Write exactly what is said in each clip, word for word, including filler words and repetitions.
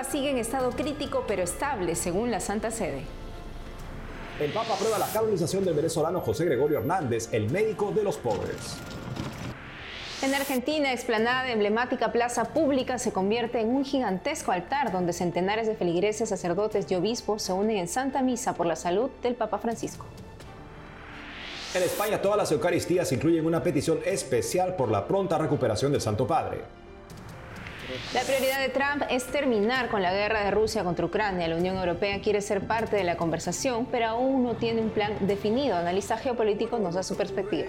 Papa sigue en estado crítico pero estable, según la Santa Sede. El Papa aprueba la canonización del venezolano José Gregorio Hernández, el médico de los pobres. En Argentina, explanada de emblemática plaza pública se convierte en un gigantesco altar donde centenares de feligreses, sacerdotes y obispos se unen en Santa Misa por la salud del Papa Francisco. En España, todas las Eucaristías incluyen una petición especial por la pronta recuperación del Santo Padre. La prioridad de Trump es terminar con la guerra de Rusia contra Ucrania. La Unión Europea quiere ser parte de la conversación, pero aún no tiene un plan definido. Analista geopolítico nos da su perspectiva.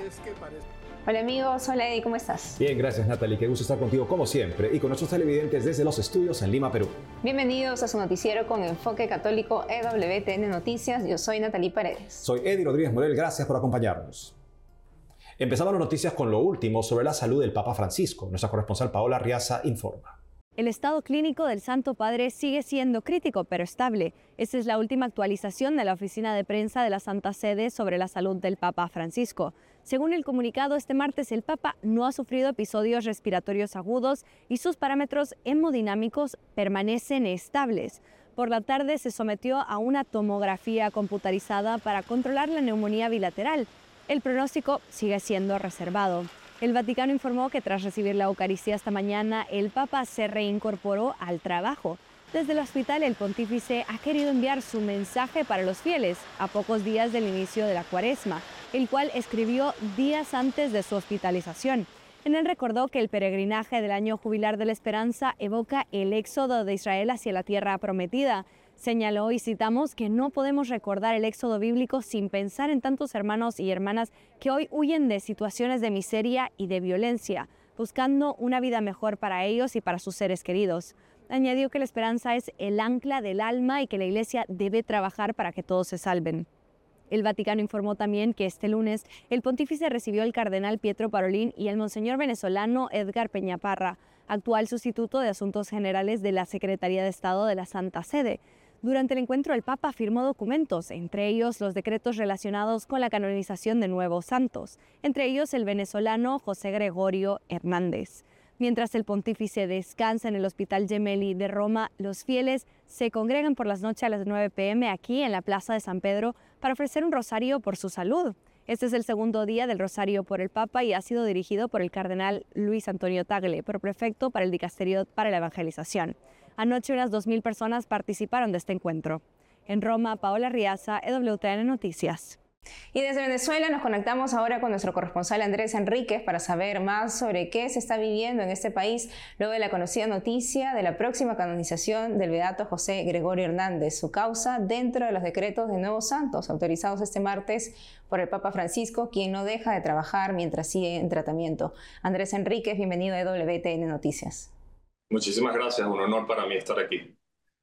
Hola amigos, hola Eddie, ¿cómo estás? Bien, gracias Natalie, qué gusto estar contigo como siempre y con nuestros televidentes desde los estudios en Lima, Perú. Bienvenidos a su noticiero con enfoque católico E W T N Noticias. Yo soy Natalie Paredes. Soy Eddie Rodríguez Morel, gracias por acompañarnos. Empezamos las noticias con lo último sobre la salud del Papa Francisco. Nuestra corresponsal Paola Riaza informa. El estado clínico del Santo Padre sigue siendo crítico pero estable. Esta es la última actualización de la oficina de prensa de la Santa Sede sobre la salud del Papa Francisco. Según el comunicado, este martes el Papa no ha sufrido episodios respiratorios agudos y sus parámetros hemodinámicos permanecen estables. Por la tarde se sometió a una tomografía computarizada para controlar la neumonía bilateral. El pronóstico sigue siendo reservado. El Vaticano informó que tras recibir la Eucaristía esta mañana, el Papa se reincorporó al trabajo. Desde el hospital, el pontífice ha querido enviar su mensaje para los fieles a pocos días del inicio de la Cuaresma, el cual escribió días antes de su hospitalización. En él recordó que el peregrinaje del año jubilar de la esperanza evoca el éxodo de Israel hacia la tierra prometida. Señaló, y citamos, que no podemos recordar el éxodo bíblico sin pensar en tantos hermanos y hermanas que hoy huyen de situaciones de miseria y de violencia, buscando una vida mejor para ellos y para sus seres queridos. Añadió que la esperanza es el ancla del alma y que la Iglesia debe trabajar para que todos se salven. El Vaticano informó también que este lunes el pontífice recibió al cardenal Pietro Parolin y al monseñor venezolano Edgar Peñaparra, actual sustituto de Asuntos Generales de la Secretaría de Estado de la Santa Sede. Durante el encuentro, el Papa firmó documentos, entre ellos los decretos relacionados con la canonización de nuevos santos, entre ellos el venezolano José Gregorio Hernández. Mientras el pontífice descansa en el Hospital Gemelli de Roma, los fieles se congregan por las noches a las nueve pe eme aquí en la Plaza de San Pedro para ofrecer un rosario por su salud. Este es el segundo día del rosario por el Papa y ha sido dirigido por el cardenal Luis Antonio Tagle, prefecto para el Dicasterio para la Evangelización. Anoche unas dos mil personas participaron de este encuentro. En Roma, Paola Riaza, E W T N Noticias. Y desde Venezuela nos conectamos ahora con nuestro corresponsal Andrés Enríquez para saber más sobre qué se está viviendo en este país luego de la conocida noticia de la próxima canonización del beato José Gregorio Hernández, su causa dentro de los decretos de nuevos santos autorizados este martes por el Papa Francisco, quien no deja de trabajar mientras sigue en tratamiento. Andrés Enríquez, bienvenido a E W T N Noticias. Muchísimas gracias, un honor para mí estar aquí.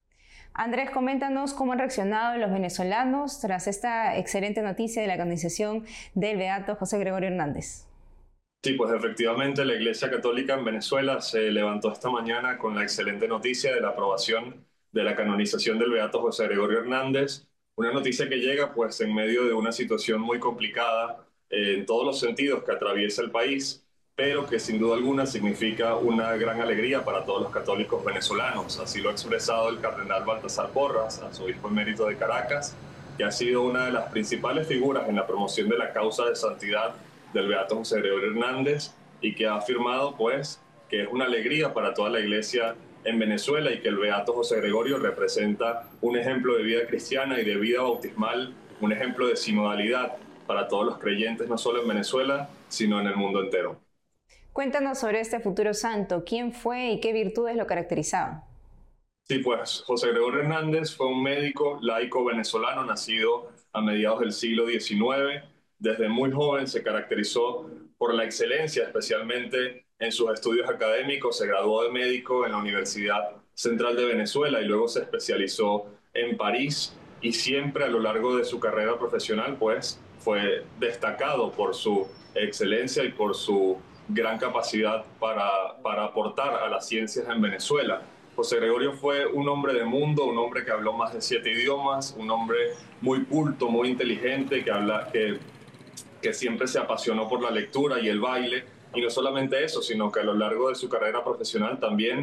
Andrés, coméntanos cómo han reaccionado los venezolanos tras esta excelente noticia de la canonización del beato José Gregorio Hernández. Sí, pues efectivamente la Iglesia Católica en Venezuela se levantó esta mañana con la excelente noticia de la aprobación de la canonización del beato José Gregorio Hernández, una noticia que llega pues en medio de una situación muy complicada eh, en todos los sentidos que atraviesa el país, pero que sin duda alguna significa una gran alegría para todos los católicos venezolanos. Así lo ha expresado el cardenal Baltasar Porras, arzobispo emérito de Caracas, que ha sido una de las principales figuras en la promoción de la causa de santidad del beato José Gregorio Hernández y que ha afirmado pues que es una alegría para toda la Iglesia en Venezuela y que el beato José Gregorio representa un ejemplo de vida cristiana y de vida bautismal, un ejemplo de sinodalidad para todos los creyentes, no solo en Venezuela, sino en el mundo entero. Cuéntanos sobre este futuro santo. ¿Quién fue y qué virtudes lo caracterizaban? Sí, pues José Gregorio Hernández fue un médico laico venezolano nacido a mediados del siglo diecinueve. Desde muy joven se caracterizó por la excelencia, especialmente en sus estudios académicos. Se graduó de médico en la Universidad Central de Venezuela y luego se especializó en París. Y siempre a lo largo de su carrera profesional, pues, fue destacado por su excelencia y por su gran capacidad para, para aportar a las ciencias en Venezuela. José Gregorio fue un hombre de mundo, un hombre que habló más de siete idiomas, un hombre muy culto, muy inteligente, que, habla, que, que siempre se apasionó por la lectura y el baile. Y no solamente eso, sino que a lo largo de su carrera profesional también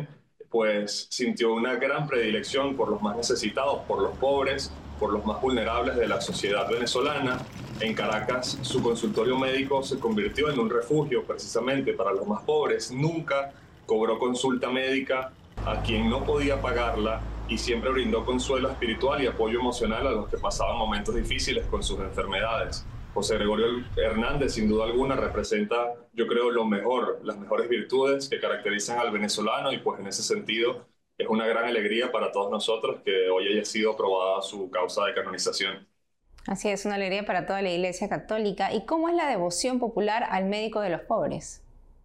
pues sintió una gran predilección por los más necesitados, por los pobres, por los más vulnerables de la sociedad venezolana. En Caracas, su consultorio médico se convirtió en un refugio precisamente para los más pobres. Nunca cobró consulta médica a quien no podía pagarla y siempre brindó consuelo espiritual y apoyo emocional a los que pasaban momentos difíciles con sus enfermedades. José Gregorio Hernández, sin duda alguna, representa, yo creo, lo mejor, las mejores virtudes que caracterizan al venezolano, y pues en ese sentido es una gran alegría para todos nosotros que hoy haya sido aprobada su causa de canonización. Así es, una alegría para toda la Iglesia Católica. ¿Y cómo es la devoción popular al médico de los pobres?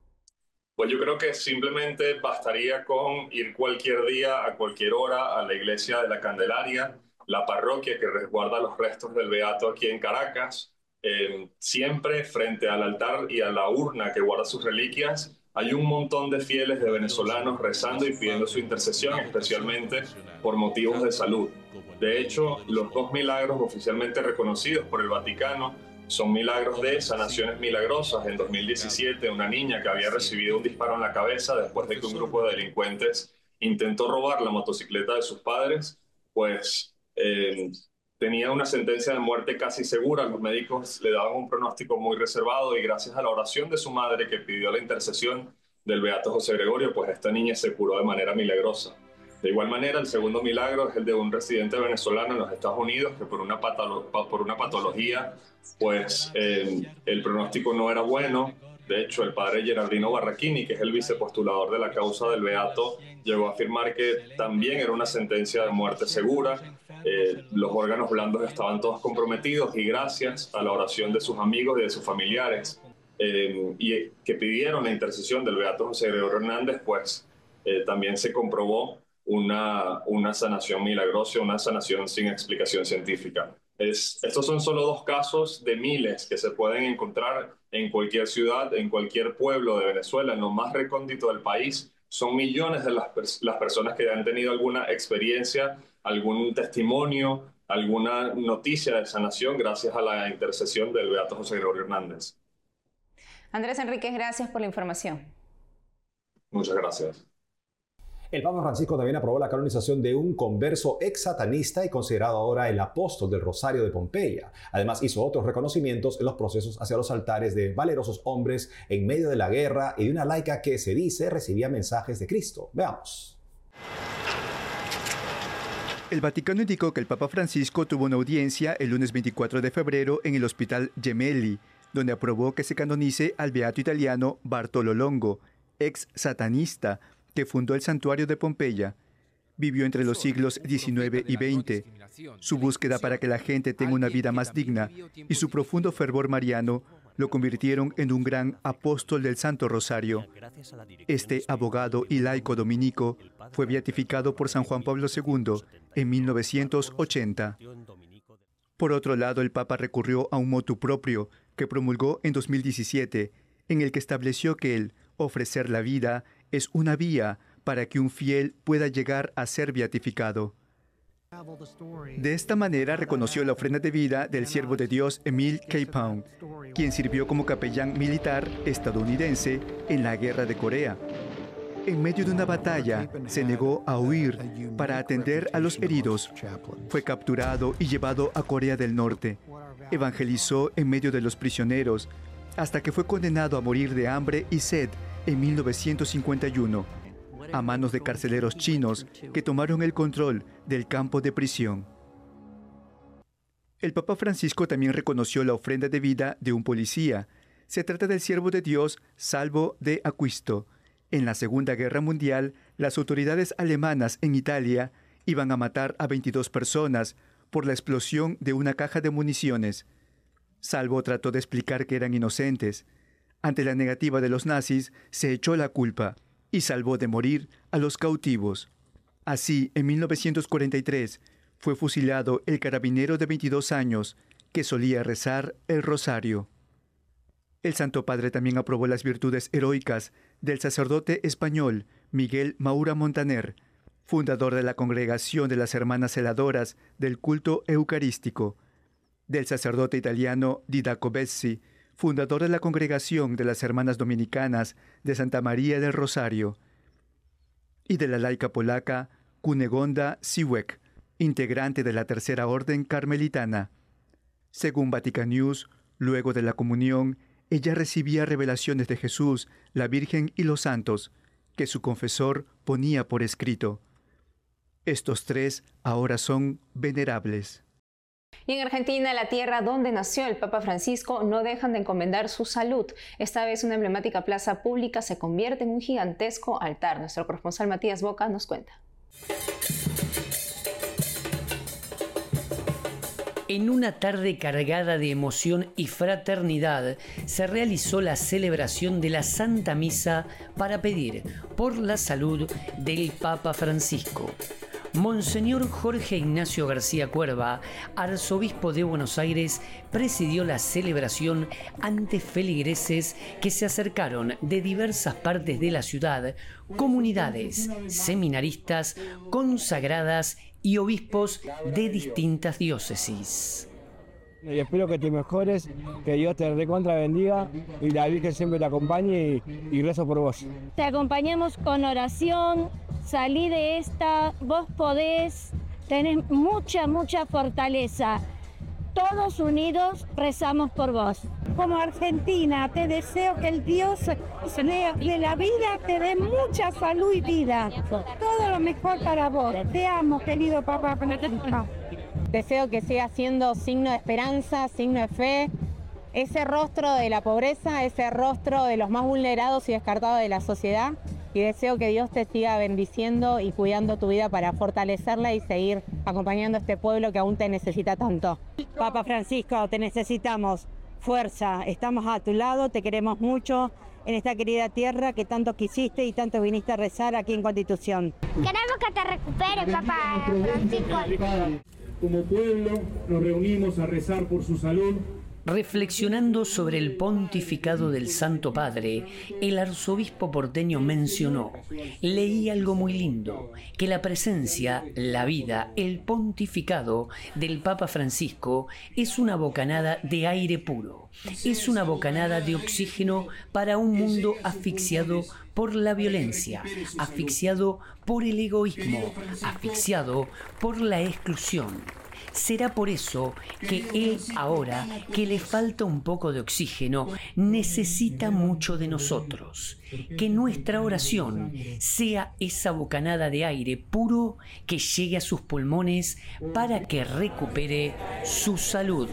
Pues yo creo que simplemente bastaría con ir cualquier día, a cualquier hora, a la Iglesia de la Candelaria, la parroquia que resguarda los restos del Beato aquí en Caracas. Eh, siempre frente al altar y a la urna que guarda sus reliquias hay un montón de fieles de venezolanos rezando y pidiendo su intercesión, especialmente por motivos de salud. De hecho, los dos milagros oficialmente reconocidos por el Vaticano son milagros de sanaciones milagrosas. En dos mil diecisiete, una niña que había recibido un disparo en la cabeza después de que un grupo de delincuentes intentó robar la motocicleta de sus padres, pues eh, tenía una sentencia de muerte casi segura. Los médicos le daban un pronóstico muy reservado y gracias a la oración de su madre que pidió la intercesión del Beato José Gregorio, pues esta niña se curó de manera milagrosa. De igual manera, el segundo milagro es el de un residente venezolano en los Estados Unidos que por una, patolo por una patología, pues eh, el pronóstico no era bueno. De hecho, el padre Gerardino Barraquini, que es el vicepostulador de la causa del Beato, llegó a afirmar que también era una sentencia de muerte segura. Eh, los órganos blandos estaban todos comprometidos y gracias a la oración de sus amigos y de sus familiares eh, y que pidieron la intercesión del Beato José Gregorio Hernández, pues eh, también se comprobó una, una sanación milagrosa, una sanación sin explicación científica. Es, estos son solo dos casos de miles que se pueden encontrar en cualquier ciudad, en cualquier pueblo de Venezuela, en lo más recóndito del país. Son millones de las, las personas que han tenido alguna experiencia, algún testimonio, alguna noticia de sanación gracias a la intercesión del Beato José Gregorio Hernández. Andrés Enríquez, gracias por la información. Muchas gracias. El Papa Francisco también aprobó la canonización de un converso ex-satanista y considerado ahora el apóstol del Rosario de Pompeya. Además, hizo otros reconocimientos en los procesos hacia los altares de valerosos hombres en medio de la guerra y de una laica que se dice recibía mensajes de Cristo. Veamos. El Vaticano indicó que el Papa Francisco tuvo una audiencia el lunes veinticuatro de febrero en el Hospital Gemelli, donde aprobó que se canonice al beato italiano Bartolo Longo, ex-satanista, que fundó el santuario de Pompeya. Vivió entre los siglos diecinueve y veinte. Su búsqueda para que la gente tenga una vida más digna y su profundo fervor mariano lo convirtieron en un gran apóstol del Santo Rosario. Este abogado y laico dominico fue beatificado por San Juan Pablo segundo en mil novecientos ochenta. Por otro lado, el Papa recurrió a un motu proprio que promulgó en dos mil diecisiete, en el que estableció que el ofrecer la vida es una vía para que un fiel pueda llegar a ser beatificado. De esta manera reconoció la ofrenda de vida del siervo de Dios Emile Capon, quien sirvió como capellán militar estadounidense en la Guerra de Corea. En medio de una batalla, se negó a huir para atender a los heridos. Fue capturado y llevado a Corea del Norte. Evangelizó en medio de los prisioneros, hasta que fue condenado a morir de hambre y sed en mil novecientos cincuenta y uno, a manos de carceleros chinos que tomaron el control del campo de prisión. El Papa Francisco también reconoció la ofrenda de vida de un policía. Se trata del siervo de Dios Salvo de Aquisto. En la Segunda Guerra Mundial, las autoridades alemanas en Italia iban a matar a veintidós personas por la explosión de una caja de municiones. Salvo trató de explicar que eran inocentes. Ante la negativa de los nazis, se echó la culpa y salvó de morir a los cautivos. Así, en mil novecientos cuarenta y tres, fue fusilado el carabinero de veintidós años que solía rezar el rosario. El Santo Padre también aprobó las virtudes heroicas del sacerdote español Miguel Maura Montaner, fundador de la Congregación de las Hermanas Celadoras del Culto Eucarístico, del sacerdote italiano Didaco Bessi, fundador de la Congregación de las Hermanas Dominicanas de Santa María del Rosario, y de la laica polaca Cunegonda Siwek, integrante de la Tercera Orden Carmelitana. Según Vatican News, luego de la comunión, ella recibía revelaciones de Jesús, la Virgen y los santos, que su confesor ponía por escrito. Estos tres ahora son venerables. Y en Argentina, la tierra donde nació el Papa Francisco, no dejan de encomendar su salud. Esta vez una emblemática plaza pública se convierte en un gigantesco altar. Nuestro corresponsal Matías Boca nos cuenta. En una tarde cargada de emoción y fraternidad, se realizó la celebración de la Santa Misa para pedir por la salud del Papa Francisco. Monseñor Jorge Ignacio García Cuerva, arzobispo de Buenos Aires, presidió la celebración ante feligreses que se acercaron de diversas partes de la ciudad, comunidades, seminaristas, consagradas y obispos de distintas diócesis. Y espero que te mejores, que Dios te recontra bendiga y la Virgen siempre te acompañe y, y rezo por vos. Te acompañamos con oración, salí de esta, vos podés, tenés mucha, mucha fortaleza. Todos unidos rezamos por vos. Como Argentina, te deseo que el Dios de la vida te dé mucha salud y vida. Todo lo mejor para vos. Te amo, querido Papa Francisco. Deseo que siga siendo signo de esperanza, signo de fe, ese rostro de la pobreza, ese rostro de los más vulnerados y descartados de la sociedad. Y deseo que Dios te siga bendiciendo y cuidando tu vida para fortalecerla y seguir acompañando a este pueblo que aún te necesita tanto. Papa Francisco, te necesitamos. Fuerza, estamos a tu lado, te queremos mucho en esta querida tierra que tanto quisiste y tanto viniste a rezar aquí en Constitución. Queremos que te recuperes, Papa Francisco. Como pueblo nos reunimos a rezar por su salud. Reflexionando sobre el pontificado del Santo Padre, el arzobispo porteño mencionó, leí algo muy lindo, que la presencia, la vida, el pontificado del Papa Francisco es una bocanada de aire puro, es una bocanada de oxígeno para un mundo asfixiado por la violencia, asfixiado por el egoísmo, asfixiado por la exclusión. Será por eso que él ahora, que le falta un poco de oxígeno, necesita mucho de nosotros. Que nuestra oración sea esa bocanada de aire puro que llegue a sus pulmones para que recupere su salud.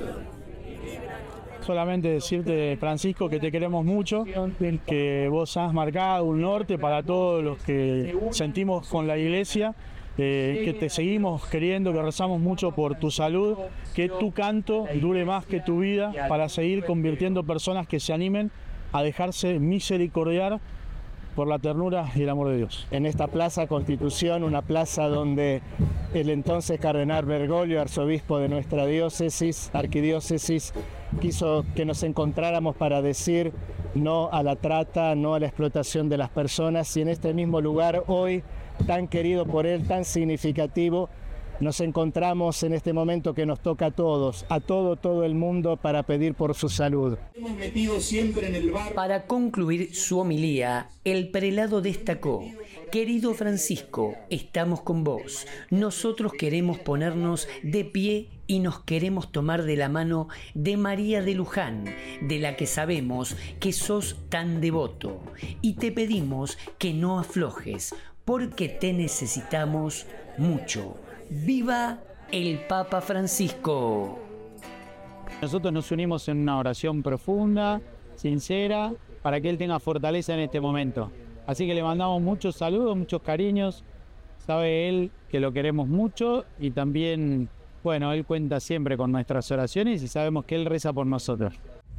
Solamente decirte, Francisco, que te queremos mucho, que vos has marcado un norte para todos los que sentimos con la Iglesia. Eh, que te seguimos queriendo, que rezamos mucho por tu salud, que tu canto dure más que tu vida para seguir convirtiendo personas que se animen a dejarse misericordiar por la ternura y el amor de Dios. En esta plaza Constitución, una plaza donde el entonces cardenal Bergoglio, arzobispo de nuestra diócesis, arquidiócesis, quiso que nos encontráramos para decir no a la trata, no a la explotación de las personas, y en este mismo lugar hoy, tan querido por él, tan significativo, nos encontramos en este momento que nos toca a todos, a todo, todo el mundo, para pedir por su salud. Hemos metido siempre en el bar. Para concluir su homilía, el prelado destacó: querido Francisco, estamos con vos. Nosotros queremos ponernos de pie y nos queremos tomar de la mano de María de Luján, de la que sabemos que sos tan devoto. Y te pedimos que no aflojes, porque te necesitamos mucho. ¡Viva el Papa Francisco! Nosotros nos unimos en una oración profunda, sincera, para que él tenga fortaleza en este momento. Así que le mandamos muchos saludos, muchos cariños. Sabe él que lo queremos mucho y también, bueno, él cuenta siempre con nuestras oraciones y sabemos que él reza por nosotros.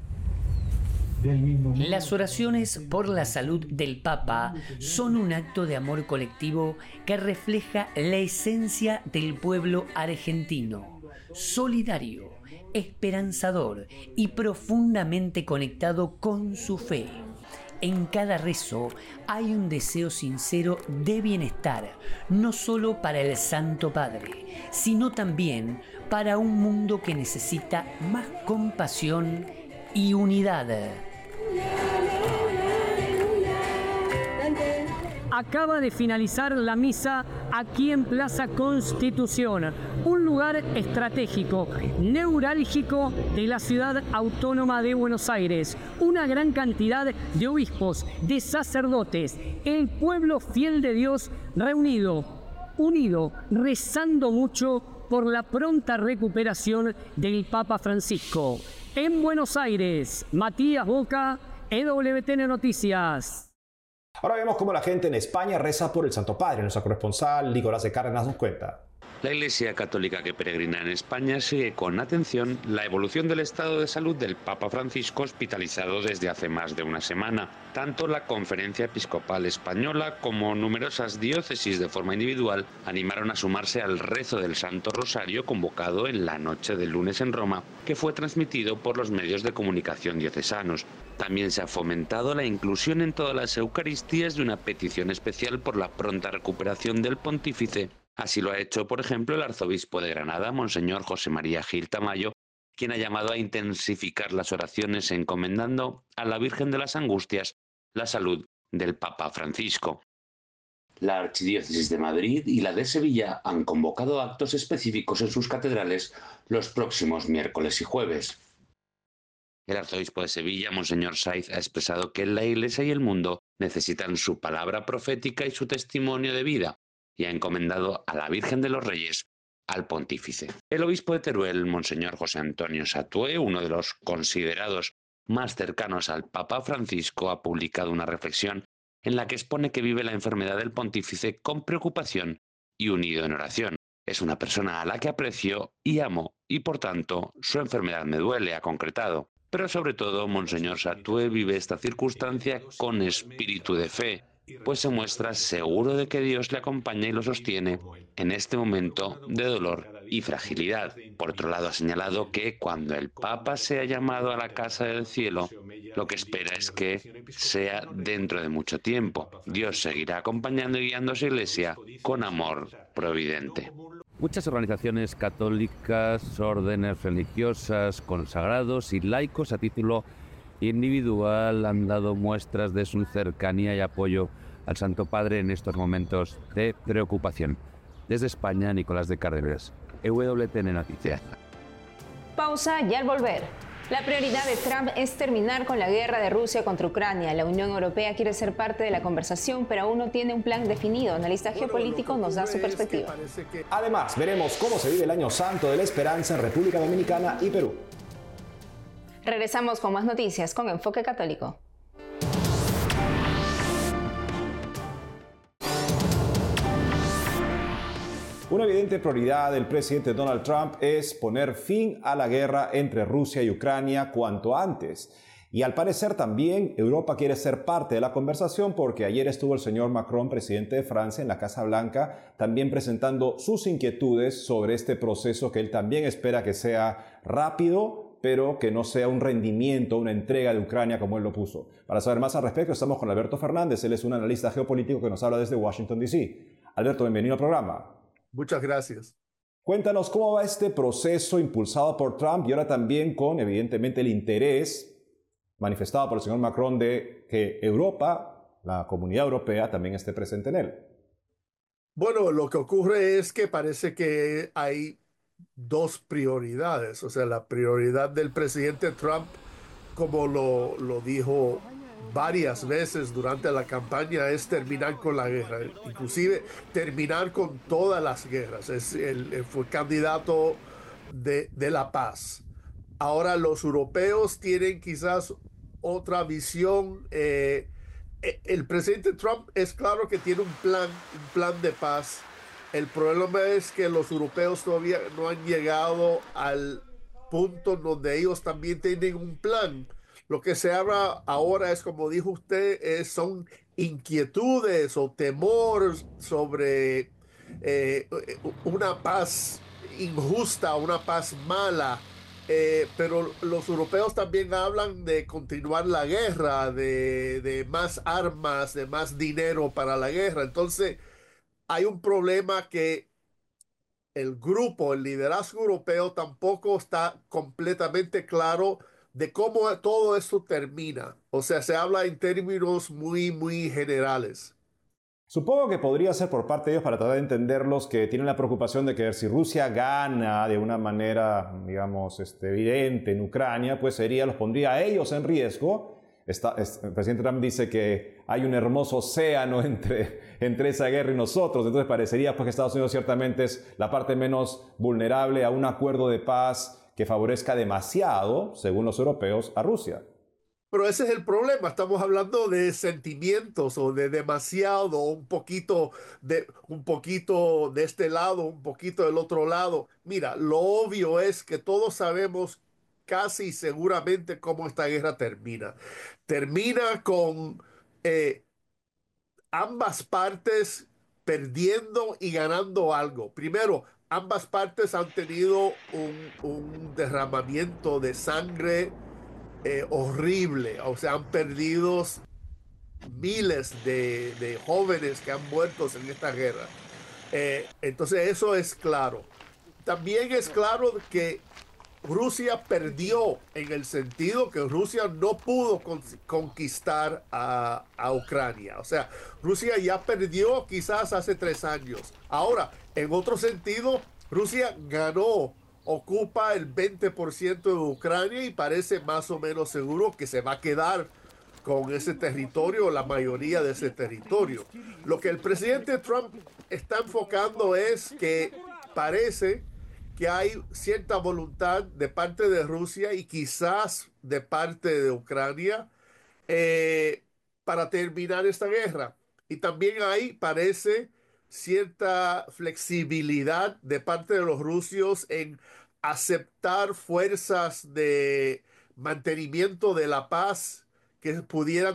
Las oraciones por la salud del Papa son un acto de amor colectivo que refleja la esencia del pueblo argentino, solidario, esperanzador y profundamente conectado con su fe. En cada rezo hay un deseo sincero de bienestar, no solo para el Santo Padre, sino también para un mundo que necesita más compasión y unidad. acaba de finalizar la misa aquí en Plaza Constitución, un lugar estratégico, neurálgico de la ciudad autónoma de Buenos Aires. Una gran cantidad de obispos, de sacerdotes, el pueblo fiel de Dios reunido, unido, rezando mucho por la pronta recuperación del Papa Francisco. En Buenos Aires, Matías Boca, E W T N Noticias. Ahora vemos cómo la gente en España reza por el Santo Padre. Nuestra corresponsal Nicolás de Cárdenas nos cuenta. La Iglesia Católica que peregrina en España sigue con atención la evolución del estado de salud del Papa Francisco, hospitalizado desde hace más de una semana. Tanto la Conferencia Episcopal Española como numerosas diócesis de forma individual animaron a sumarse al rezo del Santo Rosario convocado en la noche del lunes en Roma, que fue transmitido por los medios de comunicación diocesanos. También se ha fomentado la inclusión en todas las Eucaristías de una petición especial por la pronta recuperación del pontífice. Así lo ha hecho, por ejemplo, el arzobispo de Granada, Monseñor José María Gil Tamayo, quien ha llamado a intensificar las oraciones encomendando a la Virgen de las Angustias la salud del Papa Francisco. La Archidiócesis de Madrid y la de Sevilla han convocado actos específicos en sus catedrales los próximos miércoles y jueves. El arzobispo de Sevilla, Monseñor Saiz, ha expresado que la Iglesia y el mundo necesitan su palabra profética y su testimonio de vida, y ha encomendado a la Virgen de los Reyes al pontífice. El obispo de Teruel, Monseñor José Antonio Satué, uno de los considerados más cercanos al Papa Francisco, ha publicado una reflexión en la que expone que vive la enfermedad del pontífice con preocupación y unido en oración. Es una persona a la que aprecio y amo, y por tanto su enfermedad me duele, ha concretado. Pero sobre todo, Monseñor Satué vive esta circunstancia con espíritu de fe, pues se muestra seguro de que Dios le acompaña y lo sostiene en este momento de dolor y fragilidad. Por otro lado, ha señalado que cuando el Papa sea llamado a la casa del cielo, lo que espera es que sea dentro de mucho tiempo. Dios seguirá acompañando y guiando a su Iglesia con amor providente. Muchas organizaciones católicas, órdenes religiosas, consagrados y laicos a título individual han dado muestras de su cercanía y apoyo al Santo Padre en estos momentos de preocupación. Desde España, Nicolás de Cárdenas, E W T N Noticias. Pausa y al volver. La prioridad de Trump es terminar con la guerra de Rusia contra Ucrania. La Unión Europea quiere ser parte de la conversación, pero aún no tiene un plan definido. Analista geopolítico nos da su perspectiva. Además, veremos cómo se vive el Año Santo de la Esperanza en República Dominicana y Perú. Regresamos con más noticias con Enfoque Católico. Una evidente prioridad del presidente Donald Trump es poner fin a la guerra entre Rusia y Ucrania cuanto antes. Y al parecer también Europa quiere ser parte de la conversación, porque ayer estuvo el señor Macron, presidente de Francia, en la Casa Blanca, también presentando sus inquietudes sobre este proceso que él también espera que sea rápido, pero que no sea un rendimiento, una entrega de Ucrania como él lo puso. Para saber más al respecto, estamos con Alberto Fernández. Él es un analista geopolítico que nos habla desde Washington, D C Alberto, bienvenido al programa. Muchas gracias. Cuéntanos cómo va este proceso impulsado por Trump y ahora también con, evidentemente, el interés manifestado por el señor Macron de que Europa, la comunidad europea, también esté presente en él. Bueno, lo que ocurre es que parece que hay dos prioridades. O sea, la prioridad del presidente Trump, como lo, lo dijo varias veces durante la campaña, es terminar con la guerra, inclusive terminar con todas las guerras. Es el, el fue candidato de, de la paz. Ahora los europeos tienen quizás otra visión. Eh, el presidente Trump es claro que tiene un plan, un plan de paz. El problema es que los europeos todavía no han llegado al punto donde ellos también tienen un plan. Lo que se habla ahora es, como dijo usted, es, son inquietudes o temores sobre eh, una paz injusta, una paz mala. Eh, pero los europeos también hablan de continuar la guerra, de, de más armas, de más dinero para la guerra. Entonces, hay un problema que el grupo, el liderazgo europeo tampoco está completamente claro de cómo todo esto termina. O sea, se habla en términos muy, muy generales. Supongo que podría ser por parte de ellos, para tratar de entenderlos, que tienen la preocupación de que si Rusia gana de una manera, digamos, este, evidente en Ucrania, pues sería, los pondría a ellos en riesgo. Está, es, el presidente Trump dice que hay un hermoso océano entre, entre esa guerra y nosotros, entonces parecería pues, que Estados Unidos ciertamente es la parte menos vulnerable a un acuerdo de paz que favorezca demasiado, según los europeos, a Rusia. Pero ese es el problema, estamos hablando de sentimientos o de demasiado, un poquito de, un poquito de este lado, un poquito del otro lado. Mira, lo obvio es que todos sabemos casi seguramente cómo esta guerra termina. Termina con eh, ambas partes perdiendo y ganando algo. Primero, ambas partes han tenido un, un derramamiento de sangre Eh, horrible, o sea, han perdido miles de, de jóvenes que han muerto en esta guerra. Eh, entonces eso es claro. También es claro que Rusia perdió en el sentido que Rusia no pudo con, conquistar a, a Ucrania. O sea, Rusia ya perdió quizás hace tres años. Ahora, en otro sentido, Rusia ganó. Ocupa el veinte por ciento de Ucrania y parece más o menos seguro que se va a quedar con ese territorio, la mayoría de ese territorio. Lo que el presidente Trump está enfocando es que parece que hay cierta voluntad de parte de Rusia y quizás de parte de Ucrania eh, para terminar esta guerra. Y también ahí parece cierta flexibilidad de parte de los rusos en aceptar fuerzas de mantenimiento de la paz que pudieran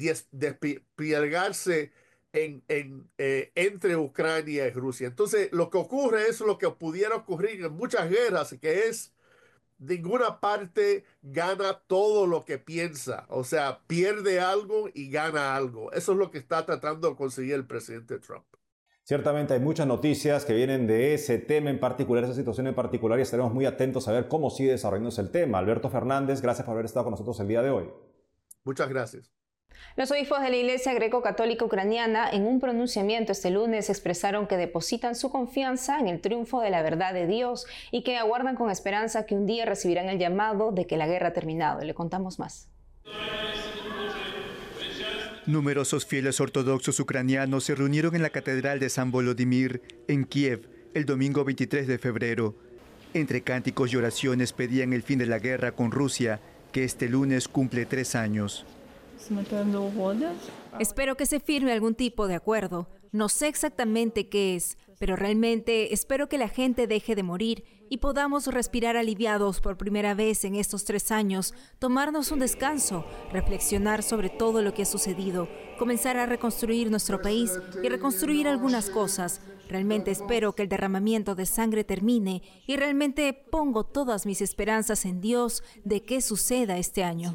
desplegarse en, en, eh, entre Ucrania y Rusia. Entonces, lo que ocurre es lo que pudiera ocurrir en muchas guerras, que es ninguna parte gana todo lo que piensa. O sea, pierde algo y gana algo. Eso es lo que está tratando de conseguir el presidente Trump. Ciertamente hay muchas noticias que vienen de ese tema en particular, esa situación en particular, y estaremos muy atentos a ver cómo sigue desarrollándose el tema. Alberto Fernández, gracias por haber estado con nosotros el día de hoy. Muchas gracias. Los obispos de la Iglesia Greco-Católica Ucraniana, en un pronunciamiento este lunes, expresaron que depositan su confianza en el triunfo de la verdad de Dios y que aguardan con esperanza que un día recibirán el llamado de que la guerra ha terminado. Le contamos más. Numerosos fieles ortodoxos ucranianos se reunieron en la Catedral de San Volodymyr, en Kiev, el domingo veintitrés de febrero. Entre cánticos y oraciones pedían el fin de la guerra con Rusia, que este lunes cumple tres años. Espero que se firme algún tipo de acuerdo. No sé exactamente qué es, pero realmente espero que la gente deje de morir y podamos respirar aliviados por primera vez en estos tres años, tomarnos un descanso, reflexionar sobre todo lo que ha sucedido, comenzar a reconstruir nuestro país y reconstruir algunas cosas. Realmente espero que el derramamiento de sangre termine y realmente pongo todas mis esperanzas en Dios de que suceda este año.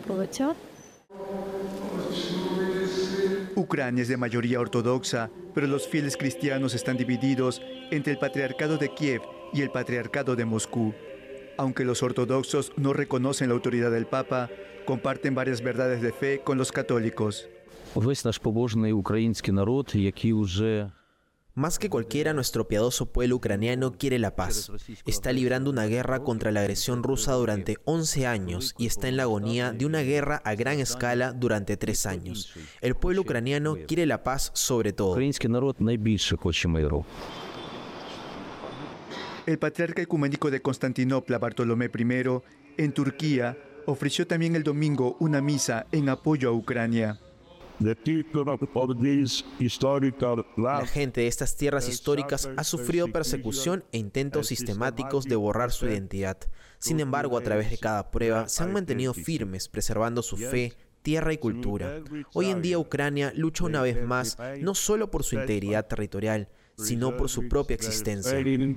Ucrania es de mayoría ortodoxa, pero los fieles cristianos están divididos entre el Patriarcado de Kiev y el Patriarcado de Moscú. Aunque los ortodoxos no reconocen la autoridad del Papa, comparten varias verdades de fe con los católicos. Más que cualquiera, nuestro piadoso pueblo ucraniano quiere la paz. Está librando una guerra contra la agresión rusa durante once años y está en la agonía de una guerra a gran escala durante tres años. El pueblo ucraniano quiere la paz sobre todo. El patriarca ecuménico de Constantinopla, Bartolomé primero, en Turquía, ofreció también el domingo una misa en apoyo a Ucrania. La gente de estas tierras históricas ha sufrido persecución e intentos sistemáticos de borrar su identidad. Sin embargo, a través de cada prueba, se han mantenido firmes, preservando su fe, tierra y cultura. Hoy en día, Ucrania lucha una vez más, no solo por su integridad territorial, sino por su propia existencia.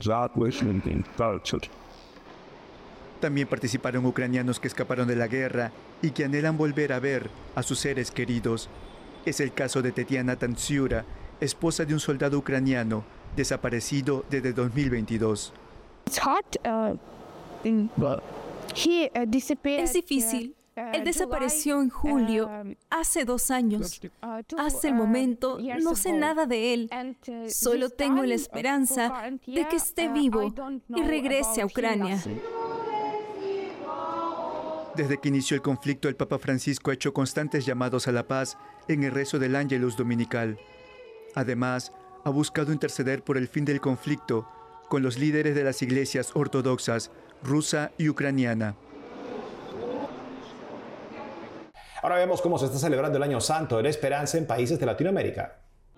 También participaron ucranianos que escaparon de la guerra y que anhelan volver a ver a sus seres queridos. Es el caso de Tetiana Tantsiura, esposa de un soldado ucraniano desaparecido desde dos mil veintidós. Es difícil. Él desapareció en julio, hace dos años. Hasta el momento no sé nada de él. Solo tengo la esperanza de que esté vivo y regrese a Ucrania. Desde que inició el conflicto, el Papa Francisco ha hecho constantes llamados a la paz en el rezo del Ángelus Dominical. Además, ha buscado interceder por el fin del conflicto con los líderes de las iglesias ortodoxas rusa y ucraniana. Ahora vemos cómo se está celebrando el Año Santo de la Esperanza en países de Latinoamérica.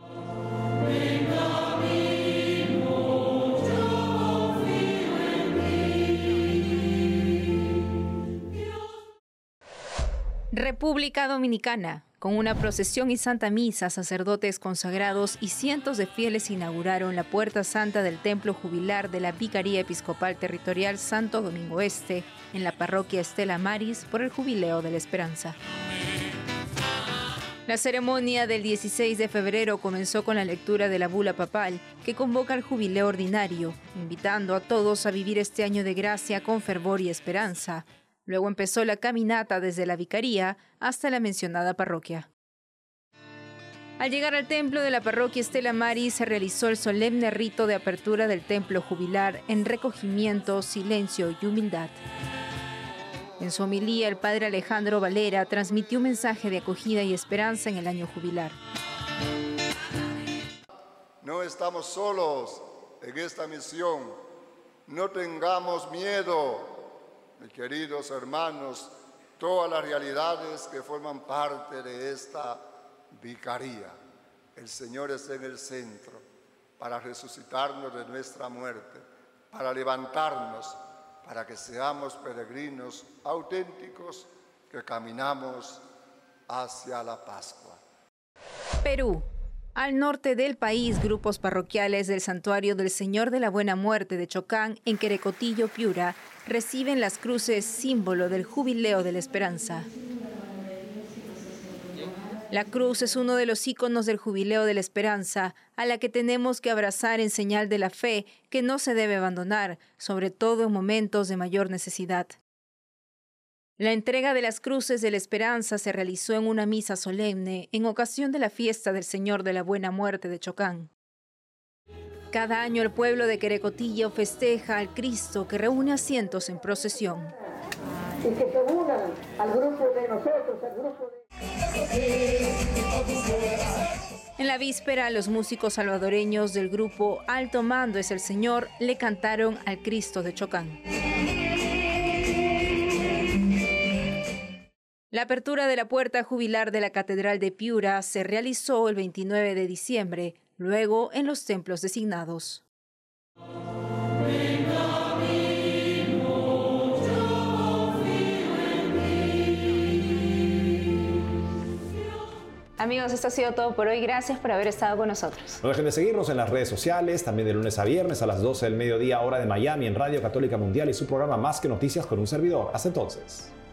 República Dominicana. Con una procesión y santa misa, sacerdotes consagrados y cientos de fieles inauguraron la Puerta Santa del Templo Jubilar de la Vicaría Episcopal Territorial Santo Domingo Este, en la parroquia Estela Maris, por el Jubileo de la Esperanza. La ceremonia del dieciséis de febrero comenzó con la lectura de la bula papal, que convoca al jubileo ordinario, invitando a todos a vivir este año de gracia con fervor y esperanza. Luego empezó la caminata desde la vicaría hasta la mencionada parroquia. Al llegar al templo de la parroquia Estela Maris se realizó el solemne rito de apertura del templo jubilar en recogimiento, silencio y humildad. En su homilía, el padre Alejandro Valera transmitió un mensaje de acogida y esperanza en el año jubilar. No estamos solos en esta misión. No tengamos miedo. Mis queridos hermanos, todas las realidades que forman parte de esta vicaría. El Señor está en el centro para resucitarnos de nuestra muerte, para levantarnos, para que seamos peregrinos auténticos que caminamos hacia la Pascua. Perú. Al norte del país, grupos parroquiales del Santuario del Señor de la Buena Muerte de Chocán, en Querecotillo, Piura, reciben las cruces símbolo del Jubileo de la Esperanza. La cruz es uno de los íconos del Jubileo de la Esperanza, a la que tenemos que abrazar en señal de la fe que no se debe abandonar, sobre todo en momentos de mayor necesidad. La entrega de las cruces de la Esperanza se realizó en una misa solemne en ocasión de la fiesta del Señor de la Buena Muerte de Chocán. Cada año el pueblo de Querecotillo festeja al Cristo que reúne a cientos en procesión. Y que se unan al grupo de nosotros, al grupo de... En la víspera, los músicos salvadoreños del grupo Alto Mando es el Señor le cantaron al Cristo de Chocán. La apertura de la puerta jubilar de la Catedral de Piura se realizó el veintinueve de diciembre, luego en los templos designados. Amigos, esto ha sido todo por hoy. Gracias por haber estado con nosotros. No dejen de seguirnos en las redes sociales, también de lunes a viernes a las doce del mediodía, hora de Miami, en Radio Católica Mundial y su programa Más que Noticias con un servidor. Hasta entonces.